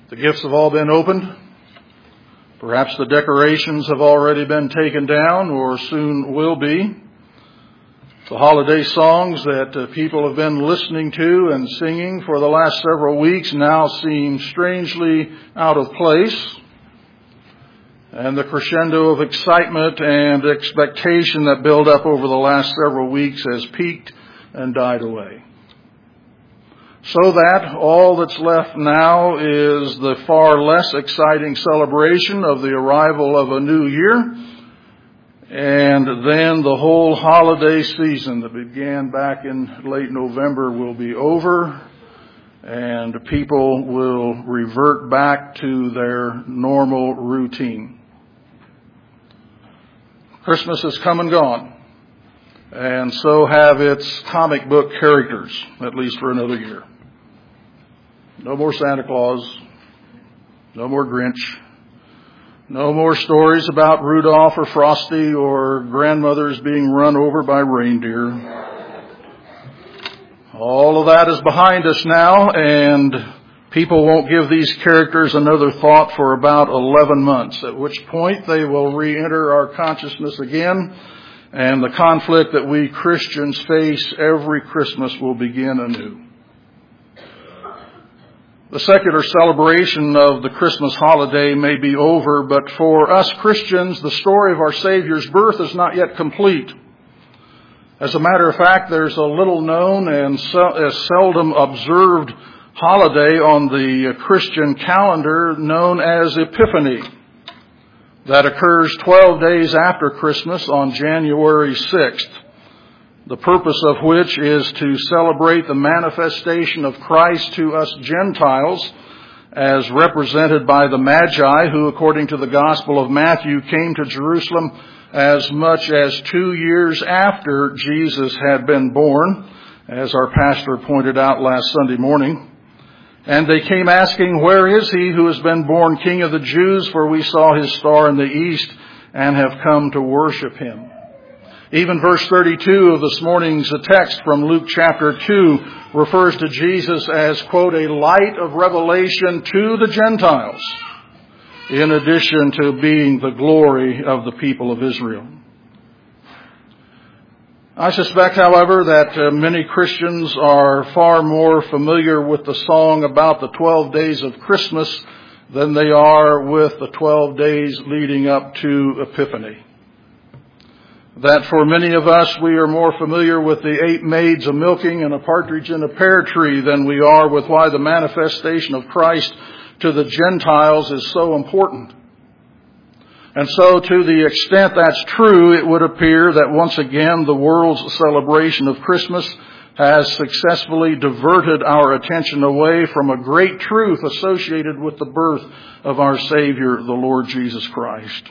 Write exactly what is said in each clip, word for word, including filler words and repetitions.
The gifts have all been opened. Perhaps the decorations have already been taken down or soon will be. The holiday songs that uh, people have been listening to and singing for the last several weeks now seem strangely out of place. And the crescendo of excitement and expectation that built up over the last several weeks has peaked and died away. So that all that's left now is the far less exciting celebration of the arrival of a new year, and then the whole holiday season that began back in late November will be over, and people will revert back to their normal routine. Christmas has come and gone, and so have its comic book characters, at least for another year. No more Santa Claus. No more Grinch. No more stories about Rudolph or Frosty or grandmothers being run over by reindeer. All of that is behind us now, and people won't give these characters another thought for about eleven months, at which point they will re-enter our consciousness again, and the conflict that we Christians face every Christmas will begin anew. The secular celebration of the Christmas holiday may be over, but for us Christians, the story of our Savior's birth is not yet complete. As a matter of fact, there's a little known and seldom observed holiday on the Christian calendar known as Epiphany that occurs twelve days after Christmas on January sixth. The purpose of which is to celebrate the manifestation of Christ to us Gentiles as represented by the Magi who, according to the Gospel of Matthew, came to Jerusalem as much as two years after Jesus had been born, as our pastor pointed out last Sunday morning. And they came asking, "Where is he who has been born King of the Jews? For we saw his star in the east and have come to worship him." Even verse thirty-two of this morning's text from Luke chapter two refers to Jesus as, quote, "a light of revelation to the Gentiles," in addition to being the glory of the people of Israel. I suspect, however, that uh, many Christians are far more familiar with the song about the twelve days of Christmas than they are with the twelve days leading up to Epiphany. That for many of us, we are more familiar with the eight maids a-milking and a partridge in a pear tree than we are with why the manifestation of Christ to the Gentiles is so important. And so to the extent that's true, it would appear that once again the world's celebration of Christmas has successfully diverted our attention away from a great truth associated with the birth of our Savior, the Lord Jesus Christ.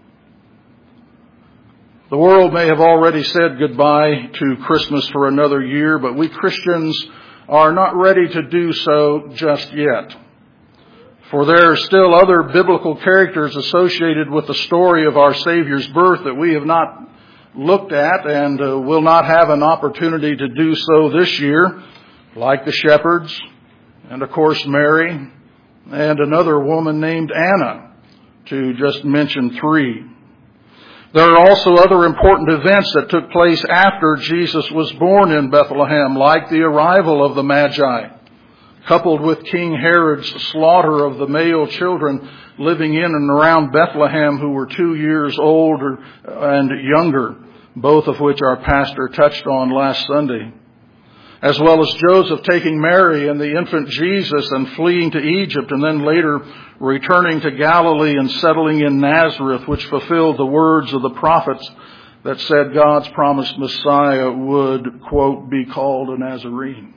The world may have already said goodbye to Christmas for another year, but we Christians are not ready to do so just yet. For there are still other biblical characters associated with the story of our Savior's birth that we have not looked at and uh, will not have an opportunity to do so this year, like the shepherds, and of course Mary, and another woman named Anna, to just mention three. There are also other important events that took place after Jesus was born in Bethlehem, like the arrival of the Magi, coupled with King Herod's slaughter of the male children living in and around Bethlehem who were two years old and younger, both of which our pastor touched on last Sunday, as well as Joseph taking Mary and the infant Jesus and fleeing to Egypt and then later returning to Galilee and settling in Nazareth, which fulfilled the words of the prophets that said God's promised Messiah would, quote, be called a Nazarene.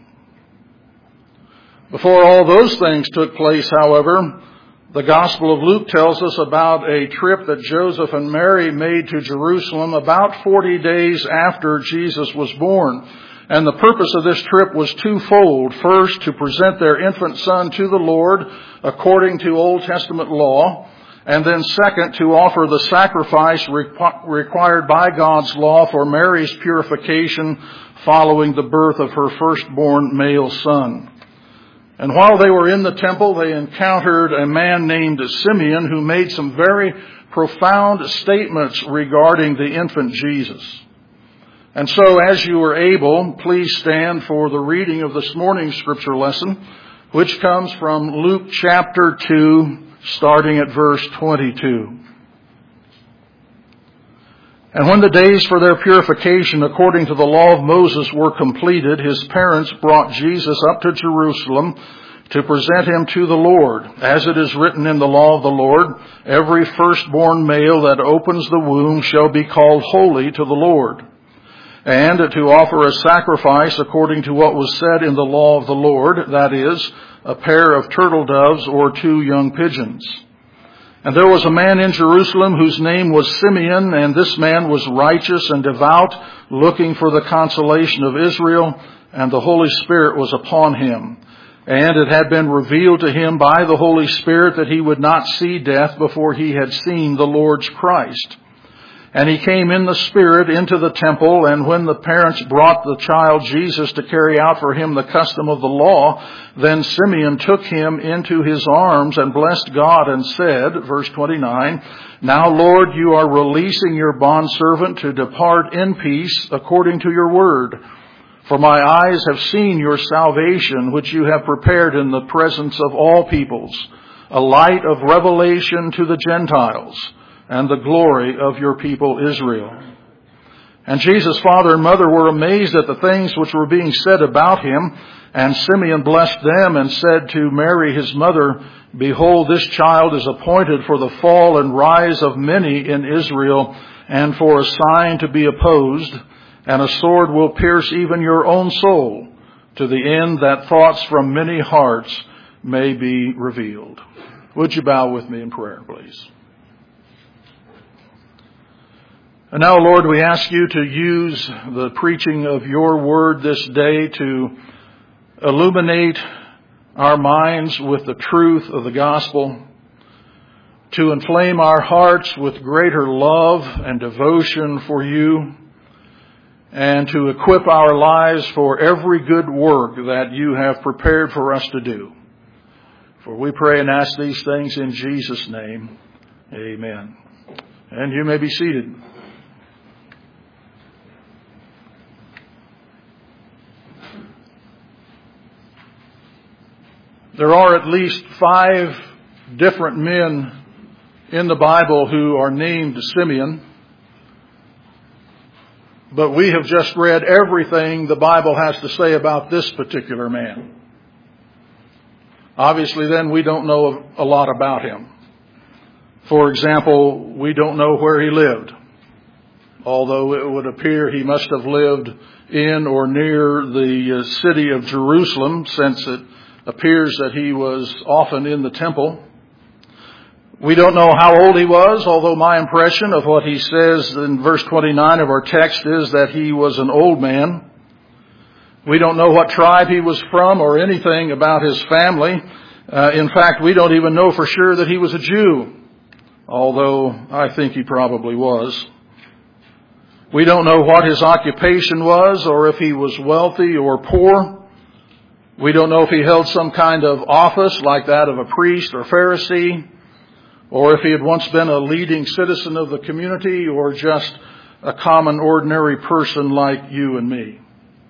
Before all those things took place, however, the Gospel of Luke tells us about a trip that Joseph and Mary made to Jerusalem about forty days after Jesus was born. And the purpose of this trip was twofold. First, to present their infant son to the Lord according to Old Testament law. And then second, to offer the sacrifice required by God's law for Mary's purification following the birth of her firstborn male son. And while they were in the temple, they encountered a man named Simeon who made some very profound statements regarding the infant Jesus. And so as you are able, please stand for the reading of this morning's scripture lesson, which comes from Luke chapter two, starting at verse twenty-two. And when the days for their purification according to the law of Moses were completed, his parents brought Jesus up to Jerusalem to present him to the Lord. As it is written in the law of the Lord, every firstborn male that opens the womb shall be called holy to the Lord. And to offer a sacrifice according to what was said in the law of the Lord, that is, a pair of turtle doves or two young pigeons. And there was a man in Jerusalem whose name was Simeon, and this man was righteous and devout, looking for the consolation of Israel, and the Holy Spirit was upon him. And it had been revealed to him by the Holy Spirit that he would not see death before he had seen the Lord's Christ. And he came in the Spirit into the temple, and when the parents brought the child Jesus to carry out for him the custom of the law, then Simeon took him into his arms and blessed God and said, verse twenty-nine, Now, Lord, you are releasing your bondservant to depart in peace according to your word. For my eyes have seen your salvation, which you have prepared in the presence of all peoples, a light of revelation to the Gentiles, and the glory of your people Israel. And Jesus' father and mother were amazed at the things which were being said about him. And Simeon blessed them and said to Mary his mother, Behold, this child is appointed for the fall and rise of many in Israel, and for a sign to be opposed, and a sword will pierce even your own soul, to the end that thoughts from many hearts may be revealed. Would you bow with me in prayer, please? And now, Lord, we ask you to use the preaching of your word this day to illuminate our minds with the truth of the gospel, to inflame our hearts with greater love and devotion for you, and to equip our lives for every good work that you have prepared for us to do. For we pray and ask these things in Jesus' name. Amen. And you may be seated. There are at least five different men in the Bible who are named Simeon, but we have just read everything the Bible has to say about this particular man. Obviously, then, we don't know a lot about him. For example, we don't know where he lived, although it would appear he must have lived in or near the city of Jerusalem, since it appears that he was often in the temple. We don't know how old he was, although my impression of what he says in verse twenty-nine of our text is that he was an old man. We don't know what tribe he was from or anything about his family. Uh, in fact, we don't even know for sure that he was a Jew, although I think he probably was. We don't know what his occupation was, or if he was wealthy or poor. We don't know if he held some kind of office like that of a priest or Pharisee, or if he had once been a leading citizen of the community, or just a common, ordinary person like you and me.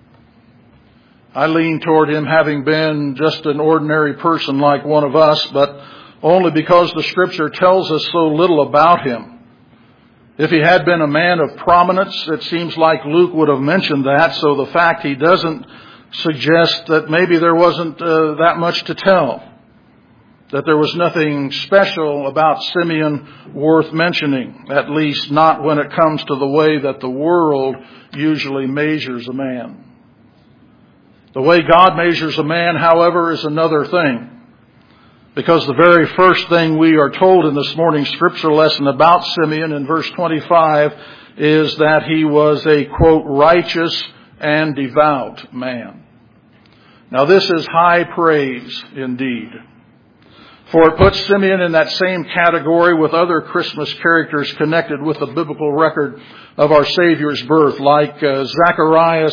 I lean toward him having been just an ordinary person like one of us, but only because the Scripture tells us so little about him. If he had been a man of prominence, it seems like Luke would have mentioned that, so the fact he doesn't suggest that maybe there wasn't uh, that much to tell, that there was nothing special about Simeon worth mentioning, at least not when it comes to the way that the world usually measures a man. The way God measures a man, however, is another thing, because the very first thing we are told in this morning's scripture lesson about Simeon in verse twenty-five is that he was a, quote, righteous and devout man. Now, this is high praise indeed, for it puts Simeon in that same category with other Christmas characters connected with the biblical record of our Savior's birth, like uh, Zacharias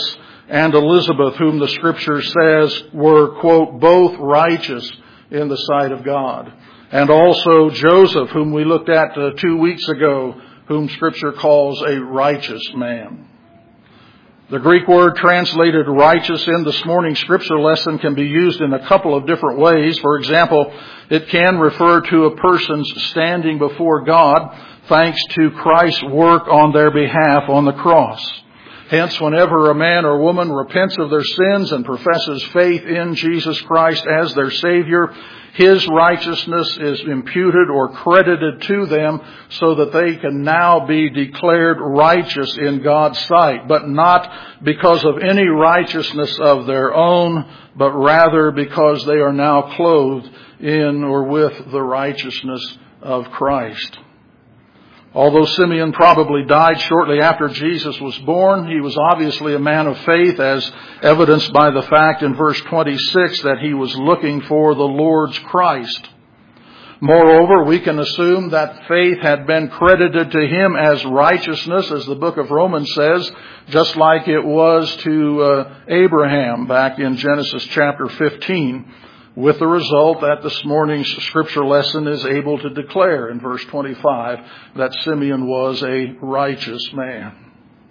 and Elizabeth, whom the Scripture says were, quote, both righteous in the sight of God. And also Joseph, whom we looked at uh, two weeks ago, whom Scripture calls a righteous man. The Greek word translated righteous in this morning's Scripture lesson can be used in a couple of different ways. For example, it can refer to a person's standing before God thanks to Christ's work on their behalf on the cross. Hence, whenever a man or woman repents of their sins and professes faith in Jesus Christ as their Savior, His righteousness is imputed or credited to them so that they can now be declared righteous in God's sight, but not because of any righteousness of their own, but rather because they are now clothed in or with the righteousness of Christ. Although Simeon probably died shortly after Jesus was born, he was obviously a man of faith, as evidenced by the fact in verse twenty-six that he was looking for the Lord's Christ. Moreover, we can assume that faith had been credited to him as righteousness, as the book of Romans says, just like it was to uh, Abraham back in Genesis chapter fifteen. With the result that this morning's Scripture lesson is able to declare in verse twenty-five that Simeon was a righteous man.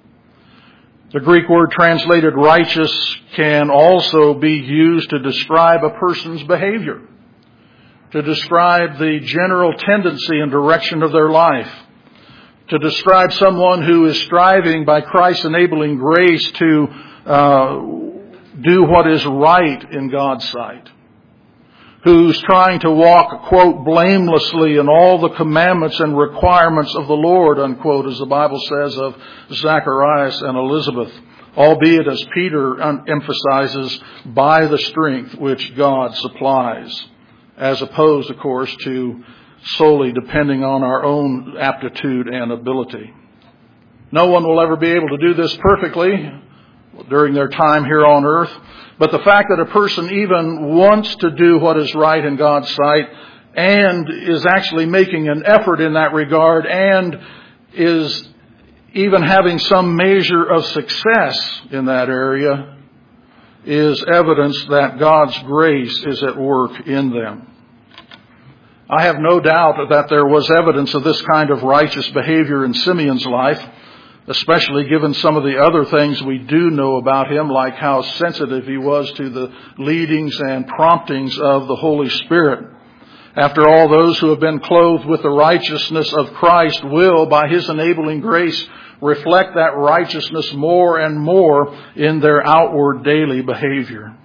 The Greek word translated righteous can also be used to describe a person's behavior, to describe the general tendency and direction of their life, to describe someone who is striving by Christ's enabling grace to uh, do what is right in God's sight, who's trying to walk, quote, blamelessly in all the commandments and requirements of the Lord, unquote, as the Bible says of Zacharias and Elizabeth, albeit, as Peter emphasizes, by the strength which God supplies, as opposed, of course, to solely depending on our own aptitude and ability. No one will ever be able to do this perfectly during their time here on earth. But the fact that a person even wants to do what is right in God's sight and is actually making an effort in that regard and is even having some measure of success in that area is evidence that God's grace is at work in them. I have no doubt that there was evidence of this kind of righteous behavior in Simeon's life, especially given some of the other things we do know about him, like how sensitive he was to the leadings and promptings of the Holy Spirit. After all, those who have been clothed with the righteousness of Christ will, by His enabling grace, reflect that righteousness more and more in their outward daily behavior.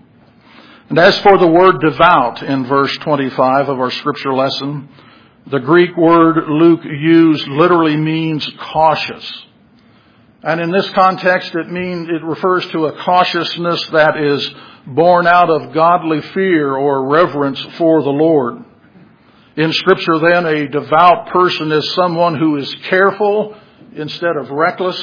And as for the word devout in verse twenty-five of our Scripture lesson, the Greek word Luke used literally means cautious. And in this context, it means it refers to a cautiousness that is born out of godly fear or reverence for the Lord. In Scripture, then, a devout person is someone who is careful instead of reckless,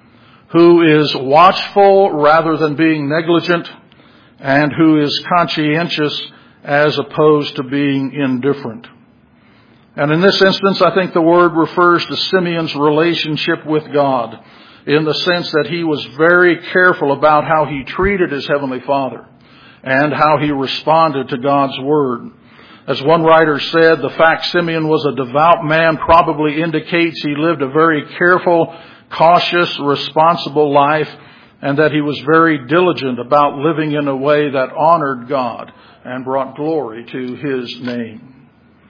who is watchful rather than being negligent, and who is conscientious as opposed to being indifferent. And in this instance, I think the word refers to Simeon's relationship with God, in the sense that he was very careful about how he treated his Heavenly Father and how he responded to God's Word. As one writer said, the fact Simeon was a devout man probably indicates he lived a very careful, cautious, responsible life, and that he was very diligent about living in a way that honored God and brought glory to His name.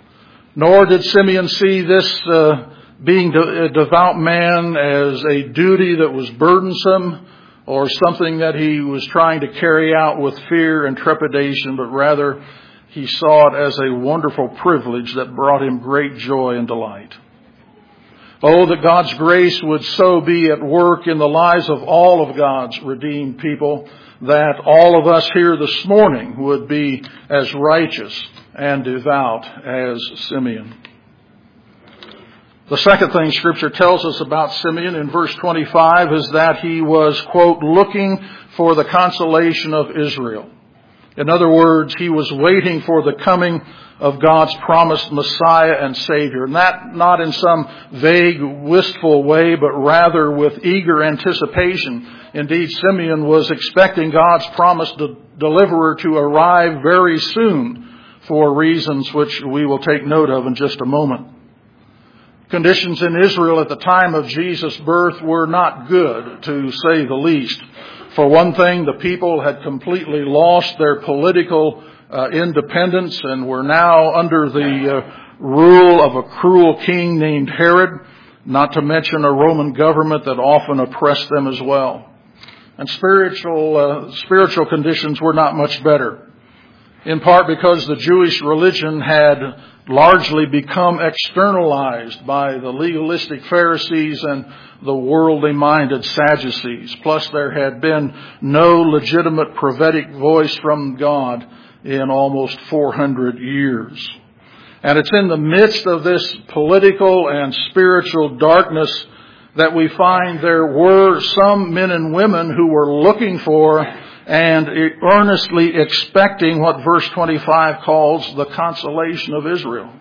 Nor did Simeon see this uh, being a devout man as a duty that was burdensome or something that he was trying to carry out with fear and trepidation, but rather he saw it as a wonderful privilege that brought him great joy and delight. Oh, that God's grace would so be at work in the lives of all of God's redeemed people that all of us here this morning would be as righteous and devout as Simeon. The second thing Scripture tells us about Simeon in verse twenty-five is that he was, quote, looking for the consolation of Israel. In other words, he was waiting for the coming of God's promised Messiah and Savior. And that not in some vague, wistful way, but rather with eager anticipation. Indeed, Simeon was expecting God's promised de- deliverer to arrive very soon for reasons which we will take note of in just a moment. Conditions in Israel at the time of Jesus' birth were not good, to say the least. For one thing, the people had completely lost their political uh, independence and were now under the uh, rule of a cruel king named Herod, not to mention a Roman government that often oppressed them as well. And spiritual uh, spiritual conditions were not much better, in part because the Jewish religion had largely become externalized by the legalistic Pharisees and the worldly-minded Sadducees. Plus, there had been no legitimate prophetic voice from God in almost four hundred years. And it's in the midst of this political and spiritual darkness that we find there were some men and women who were looking for and earnestly expecting what verse twenty-five calls the consolation of Israel.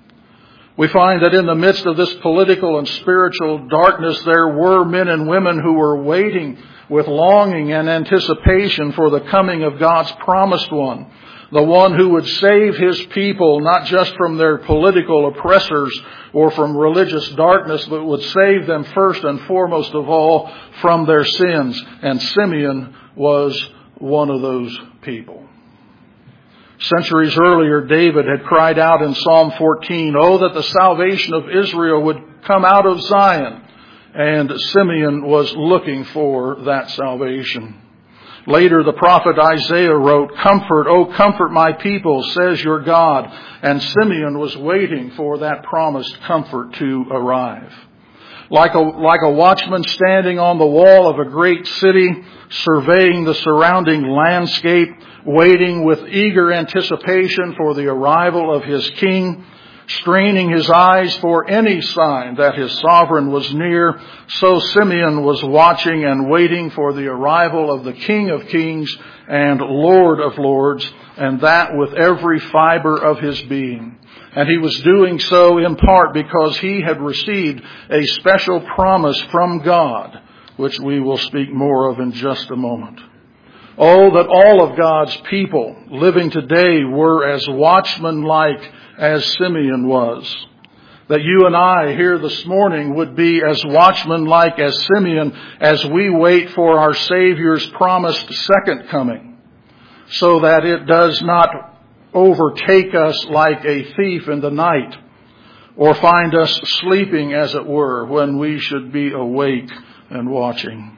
We find that in the midst of this political and spiritual darkness, there were men and women who were waiting with longing and anticipation for the coming of God's promised one, the one who would save his people not just from their political oppressors or from religious darkness, but would save them first and foremost of all from their sins. And Simeon was one of those people. Centuries earlier, David had cried out in Psalm fourteen, "Oh, that the salvation of Israel would come out of Zion." And Simeon was looking for that salvation. Later, the prophet Isaiah wrote, "Comfort, oh, comfort my people, says your God." And Simeon was waiting for that promised comfort to arrive. Like a, like a watchman standing on the wall of a great city, surveying the surrounding landscape, waiting with eager anticipation for the arrival of his king, straining his eyes for any sign that his sovereign was near, so Simeon was watching and waiting for the arrival of the King of Kings and Lord of Lords, and that with every fiber of his being. And he was doing so in part because he had received a special promise from God, which we will speak more of in just a moment. Oh, that all of God's people living today were as watchman-like as Simeon was. That you and I here this morning would be as watchman-like as Simeon as we wait for our Savior's promised second coming, so that it does not overtake us like a thief in the night, or find us sleeping, as it were, when we should be awake and watching.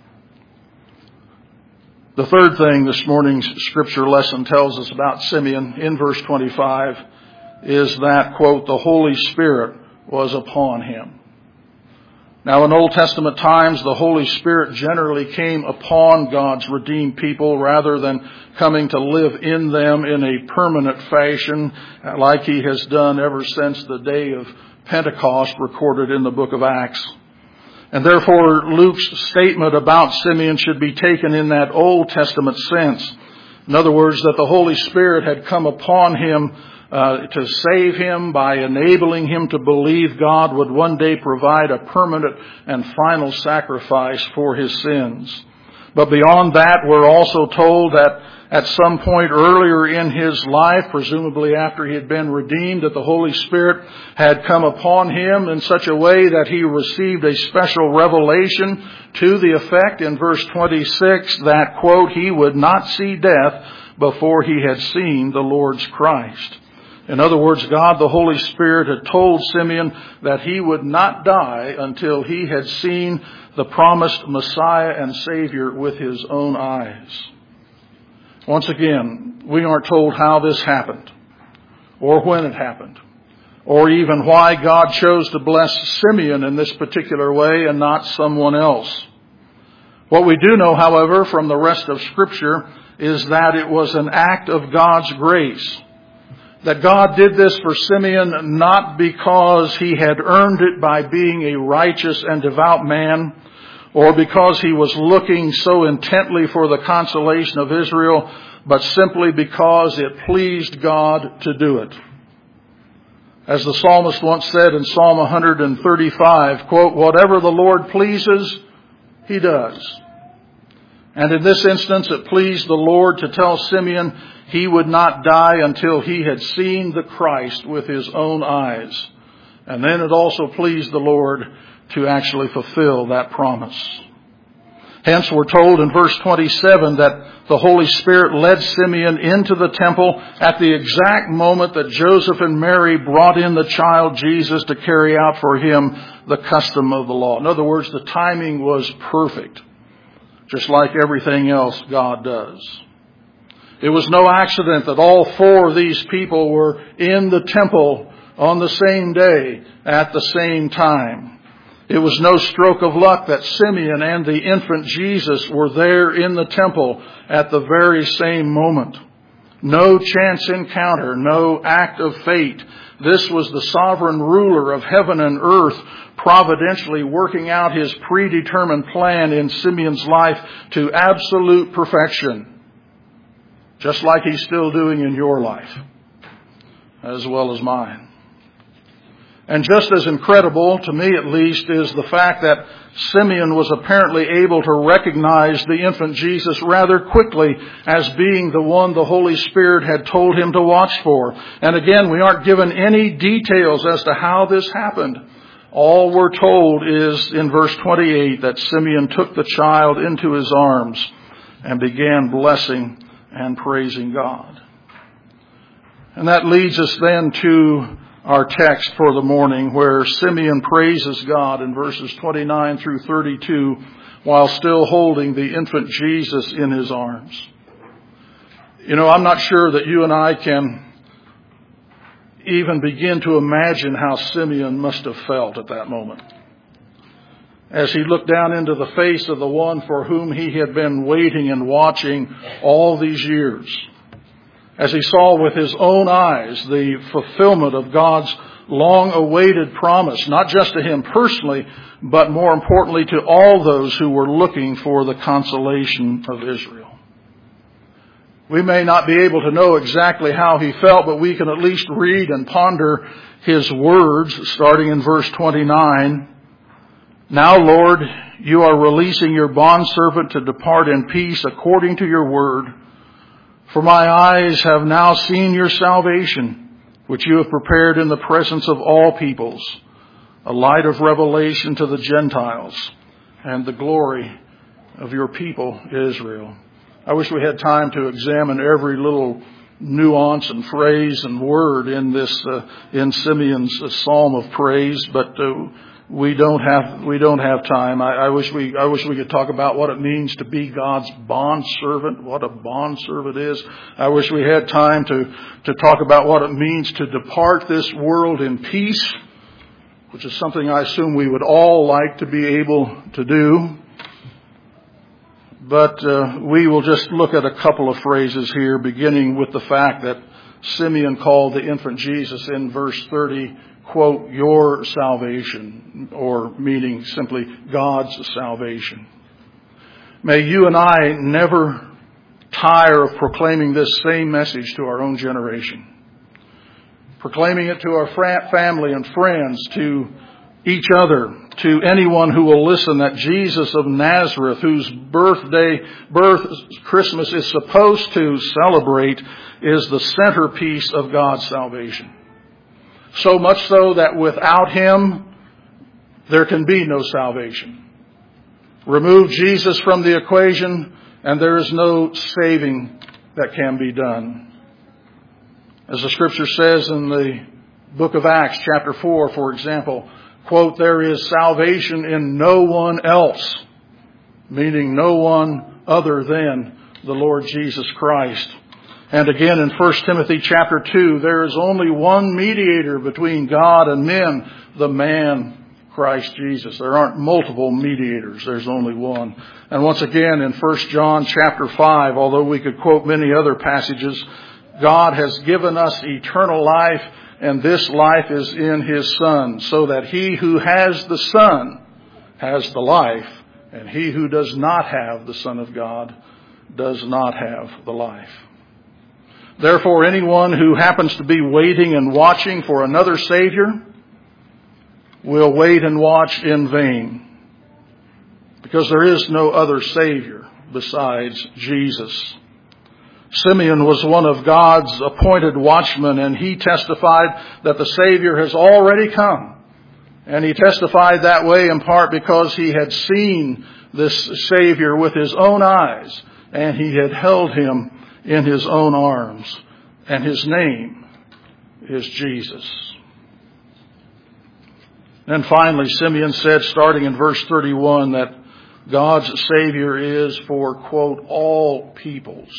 The third thing this morning's scripture lesson tells us about Simeon in verse twenty-five is that, quote, "the Holy Spirit was upon him." Now, in Old Testament times, the Holy Spirit generally came upon God's redeemed people rather than coming to live in them in a permanent fashion like he has done ever since the day of Pentecost recorded in the book of Acts. And therefore, Luke's statement about Simeon should be taken in that Old Testament sense. In other words, that the Holy Spirit had come upon him Uh, to save him by enabling him to believe God would one day provide a permanent and final sacrifice for his sins. But beyond that, we're also told that at some point earlier in his life, presumably after he had been redeemed, that the Holy Spirit had come upon him in such a way that he received a special revelation to the effect in verse twenty-six that, quote, "he would not see death before he had seen the Lord's Christ." In other words, God, the Holy Spirit, had told Simeon that he would not die until he had seen the promised Messiah and Savior with his own eyes. Once again, we aren't told how this happened, or when it happened, or even why God chose to bless Simeon in this particular way and not someone else. What we do know, however, from the rest of Scripture is that it was an act of God's grace. That God did this for Simeon not because he had earned it by being a righteous and devout man, or because he was looking so intently for the consolation of Israel, but simply because it pleased God to do it. As the psalmist once said in Psalm one thirty-five, quote, "Whatever the Lord pleases, He does." And in this instance, it pleased the Lord to tell Simeon he would not die until he had seen the Christ with his own eyes. And then it also pleased the Lord to actually fulfill that promise. Hence, we're told in verse twenty-seven that the Holy Spirit led Simeon into the temple at the exact moment that Joseph and Mary brought in the child Jesus to carry out for him the custom of the law. In other words, the timing was perfect, just like everything else God does. It was no accident that all four of these people were in the temple on the same day at the same time. It was no stroke of luck that Simeon and the infant Jesus were there in the temple at the very same moment. No chance encounter, no act of fate. This was the sovereign ruler of heaven and earth providentially working out his predetermined plan in Simeon's life to absolute perfection, just like he's still doing in your life, as well as mine. And just as incredible, to me at least, is the fact that Simeon was apparently able to recognize the infant Jesus rather quickly as being the one the Holy Spirit had told him to watch for. And again, we aren't given any details as to how this happened. All we're told is in verse twenty-eight that Simeon took the child into his arms and began blessing and praising God. And that leads us then to our text for the morning, where Simeon praises God in verses twenty-nine through thirty-two while still holding the infant Jesus in his arms. You know, I'm not sure that you and I can even begin to imagine how Simeon must have felt at that moment, as he looked down into the face of the one for whom he had been waiting and watching all these years, as he saw with his own eyes the fulfillment of God's long-awaited promise, not just to him personally, but more importantly to all those who were looking for the consolation of Israel. We may not be able to know exactly how he felt, but we can at least read and ponder his words, starting in verse twenty-nine. "Now, Lord, you are releasing your bondservant to depart in peace according to your word. For my eyes have now seen your salvation, which you have prepared in the presence of all peoples, a light of revelation to the Gentiles and the glory of your people Israel." I wish we had time to examine every little nuance and phrase and word in this, uh, in Simeon's uh, psalm of praise, but uh, we don't have we don't have time. I, I wish we I wish we could talk about what it means to be God's bondservant, what a bondservant is. I wish we had time to to talk about what it means to depart this world in peace, which is something I assume we would all like to be able to do. But uh, we will just look at a couple of phrases here, beginning with the fact that Simeon called the infant Jesus in verse thirty, quote, "your salvation," or meaning simply God's salvation. May you and I never tire of proclaiming this same message to our own generation. Proclaiming it to our family and friends, to each other, to anyone who will listen, that Jesus of Nazareth, whose birthday, birth Christmas is supposed to celebrate, is the centerpiece of God's salvation. So much so that without him, there can be no salvation. Remove Jesus from the equation, and there is no saving that can be done. As the scripture says in the book of Acts, chapter four, for example, quote, "There is salvation in no one else," meaning no one other than the Lord Jesus Christ. And again in First Timothy chapter two, "There is only one mediator between God and men, the man Christ Jesus." There aren't multiple mediators. There's only one. And once again in First John chapter five, although we could quote many other passages, God has given us eternal life, and this life is in his Son, so that he who has the Son has the life, and he who does not have the Son of God does not have the life. Therefore, anyone who happens to be waiting and watching for another Savior will wait and watch in vain, because there is no other Savior besides Jesus. Simeon was one of God's appointed watchmen, and he testified that the Savior has already come. And he testified that way in part because he had seen this Savior with his own eyes, and he had held him in his own arms. And his name is Jesus. And finally, Simeon said, starting in verse thirty-one, that God's Savior is for, quote, all peoples.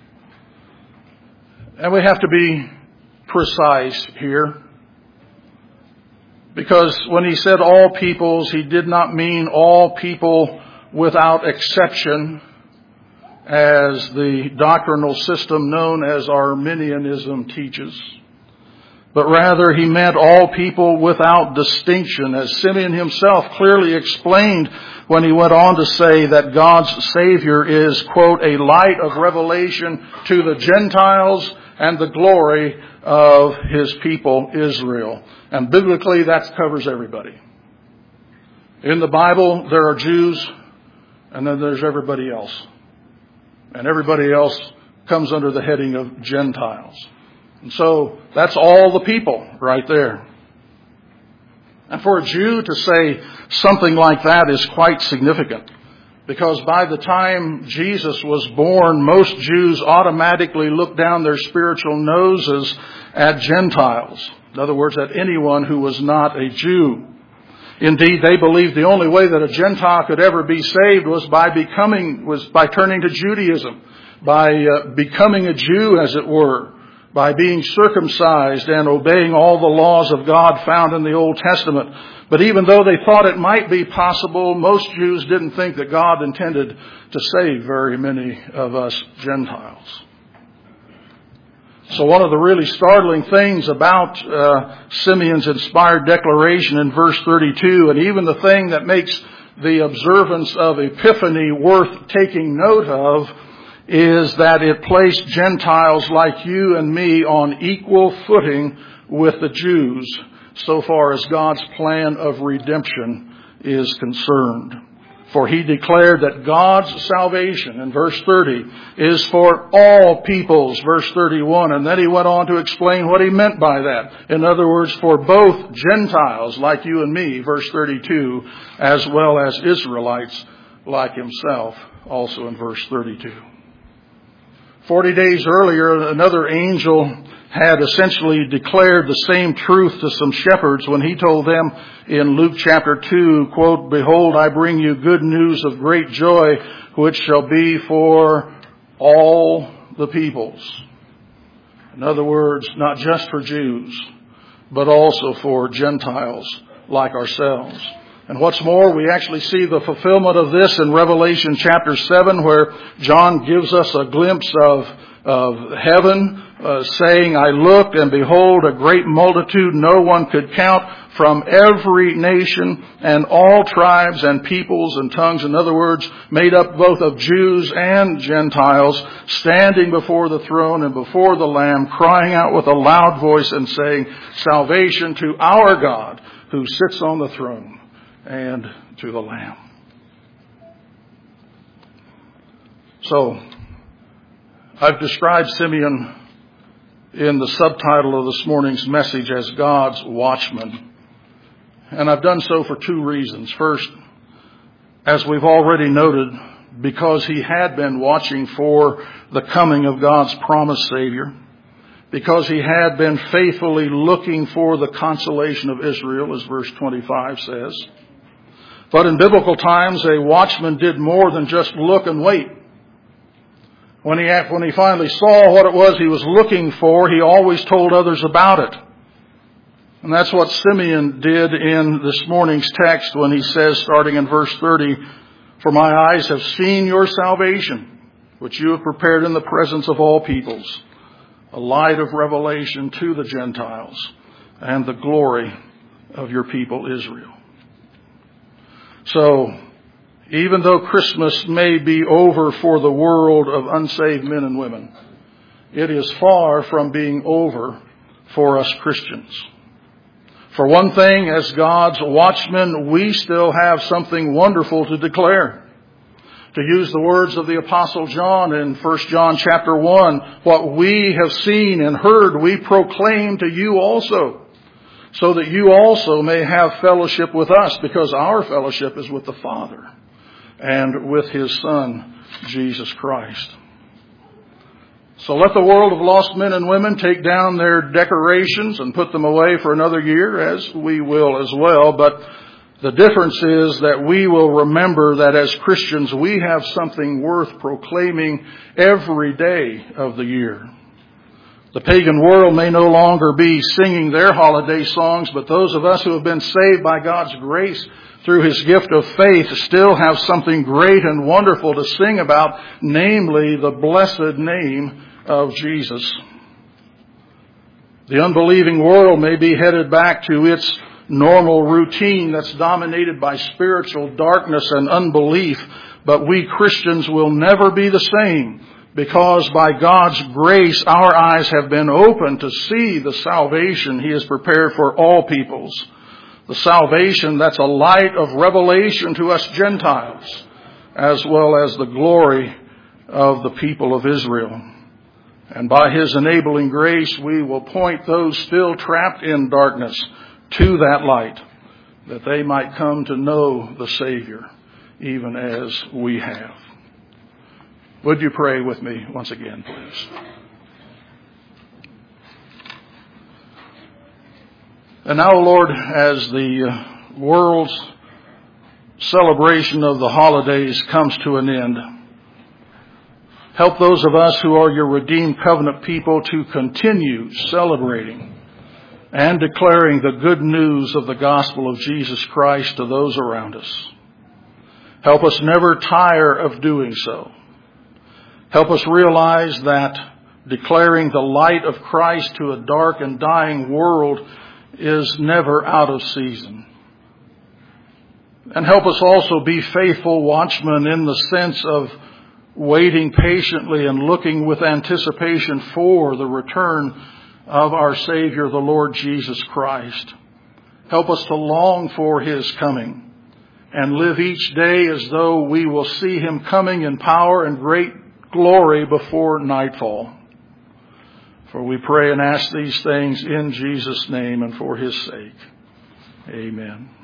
And we have to be precise here, because when he said all peoples, he did not mean all people without exception, as the doctrinal system known as Arminianism teaches. But rather, he meant all people without distinction, as Simeon himself clearly explained when he went on to say that God's Savior is, quote, a light of revelation to the Gentiles and the glory of his people Israel. And biblically, that covers everybody. In the Bible, there are Jews, and then there's everybody else. And everybody else comes under the heading of Gentiles. And so that's all the people right there. And for a Jew to say something like that is quite significant, because by the time Jesus was born, most Jews automatically looked down their spiritual noses at Gentiles. In other words, at anyone who was not a Jew. Indeed, they believed the only way that a Gentile could ever be saved was by becoming, was by turning to Judaism, by uh, becoming a Jew, as it were, by being circumcised and obeying all the laws of God found in the Old Testament. But even though they thought it might be possible, most Jews didn't think that God intended to save very many of us Gentiles. So one of the really startling things about uh, Simeon's inspired declaration in verse thirty-two, and even the thing that makes the observance of Epiphany worth taking note of, is that it placed Gentiles like you and me on equal footing with the Jews so far as God's plan of redemption is concerned. For he declared that God's salvation, in verse thirty, is for all peoples, verse thirty-one. And then he went on to explain what he meant by that. In other words, for both Gentiles like you and me, verse thirty-two, as well as Israelites like himself, also in verse thirty-two. Forty days earlier, another angel had essentially declared the same truth to some shepherds when he told them in Luke chapter two, quote, behold, I bring you good news of great joy, which shall be for all the peoples. In other words, not just for Jews, but also for Gentiles like ourselves. And what's more, we actually see the fulfillment of this in Revelation chapter seven, where John gives us a glimpse of, of heaven, uh, saying, I looked, and behold, a great multitude no one could count, from every nation and all tribes and peoples and tongues. In other words, made up both of Jews and Gentiles, standing before the throne and before the Lamb, crying out with a loud voice and saying, salvation to our God who sits on the throne and to the Lamb. So, I've described Simeon in the subtitle of this morning's message as God's watchman. And I've done so for two reasons. First, as we've already noted, because he had been watching for the coming of God's promised Savior, because he had been faithfully looking for the consolation of Israel, as verse twenty-five says. But in biblical times, a watchman did more than just look and wait. When he, when he finally saw what it was he was looking for, he always told others about it. And that's what Simeon did in this morning's text when he says, starting in verse thirty, for my eyes have seen your salvation, which you have prepared in the presence of all peoples, a light of revelation to the Gentiles and the glory of your people Israel. So, even though Christmas may be over for the world of unsaved men and women, it is far from being over for us Christians. For one thing, as God's watchmen, we still have something wonderful to declare. To use the words of the Apostle John in First John chapter one, what we have seen and heard we proclaim to you also, so that you also may have fellowship with us, because our fellowship is with the Father and with His Son, Jesus Christ. So let the world of lost men and women take down their decorations and put them away for another year, as we will as well. But the difference is that we will remember that as Christians we have something worth proclaiming every day of the year. The pagan world may no longer be singing their holiday songs, but those of us who have been saved by God's grace through His gift of faith still have something great and wonderful to sing about, namely the blessed name of Jesus. The unbelieving world may be headed back to its normal routine that's dominated by spiritual darkness and unbelief, but we Christians will never be the same, because by God's grace our eyes have been opened to see the salvation He has prepared for all peoples. The salvation that's a light of revelation to us Gentiles, as well as the glory of the people of Israel. And by His enabling grace, we will point those still trapped in darkness to that light, that they might come to know the Savior, even as we have. Would you pray with me once again, please? And now, Lord, as the world's celebration of the holidays comes to an end, help those of us who are your redeemed covenant people to continue celebrating and declaring the good news of the gospel of Jesus Christ to those around us. Help us never tire of doing so. Help us realize that declaring the light of Christ to a dark and dying world is never out of season. And help us also be faithful watchmen in the sense of waiting patiently and looking with anticipation for the return of our Savior, the Lord Jesus Christ. Help us to long for His coming and live each day as though we will see Him coming in power and great glory before nightfall. For we pray and ask these things in Jesus' name and for His sake. Amen.